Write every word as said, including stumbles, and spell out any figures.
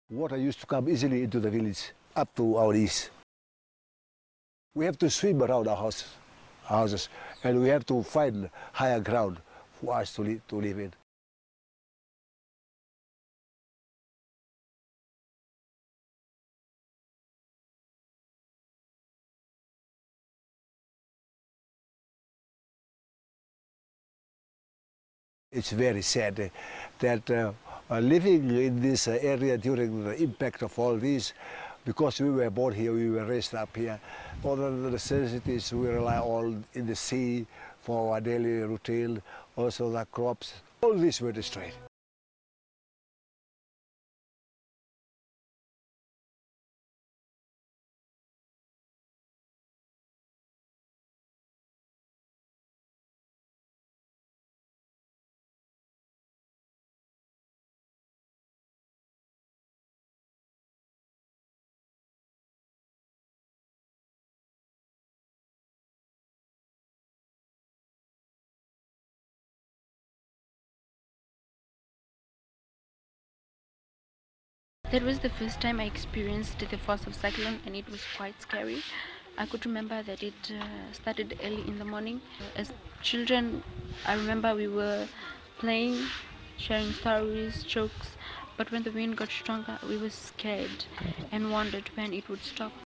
Water used to come easily into the village, up to our east. We have to swim around our house, houses, and we have to find higher ground for us to, li to live in. It's very sad uh, that uh, uh, living in this uh, area during the impact of all this, because we were born here, we were raised up here, all the necessities we rely on in the sea for our daily routine, also the crops, all these were destroyed. That was the first time I experienced the force of cyclone, and it was quite scary. I could remember that it uh, started early in the morning. As children, I remember we were playing, sharing stories, jokes, but when the wind got stronger, we were scared and wondered when it would stop.